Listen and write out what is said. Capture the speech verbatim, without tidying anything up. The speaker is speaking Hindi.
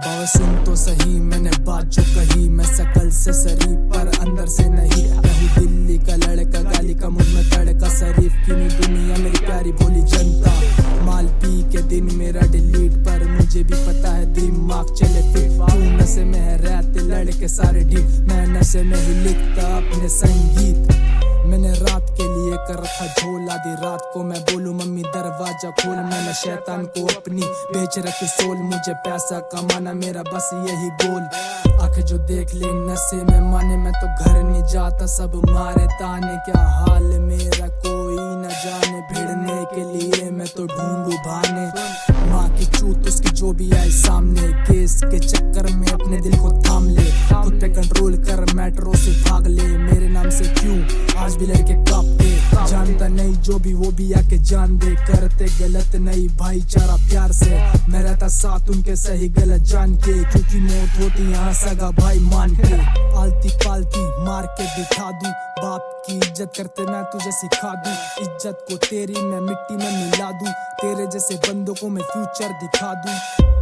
बाबा सुन तो सही मैंने बात जो कही, मैं शकल से शरीफ पर अंदर से नहीं। मैं हूँ दिल्ली का लड़का, गाली का मुझ में तड़का, शरीफ की नहीं दुनिया मेरी प्यारी भोली जनता। माल पी के दिन मेरा डिलीट पर मुझे भी पता है दिमाग चले फिट। तू नशे में है रहते लड़के सारे ढीठ, मैं नशे में ही लिखता अपने संगीत। मैंने रात के लिए कर रखा झोल, आधी रात को मैं बोलूं मम्मी दरवाजा खोल। मैंने शैतान को अपनी बेच रखी सोल, मुझे पैसा कमाना मेरा बस यही गोल। आंखें जो देख ले नशे में माने, मैं तो घर नहीं जाता सब मारे ताने। क्या हाल मेरा कोई न जाने, भिड़ने के लिए मैं तो ढूंढूं बहाने। माँ की चूत उसकी जो भी आए सामने, केस के चक्कर में अपने दिल को थाम ले। खुद पे कंट्रोल कर मेट्रो से भाग ले, मेरे नाम से क्यों आज भी लड़के कांपते। जानता नहीं जो भी वो भी आके जान दे, करते गलत नहीं भाईचारा प्यार से। मैं रहता साथ उनके सही गलत जान के, क्योंकि मौत होती यहाँ सगा भाई मान के। आलती पालती मार के दिखा दूं, बाप की इज्जत करते मैं तुझे सिखा दूं। इज्जत को तेरी मैं मिट्टी में मिला दूं, तेरे जैसे बंदों को मैं फ्यूचर दिखा दूं।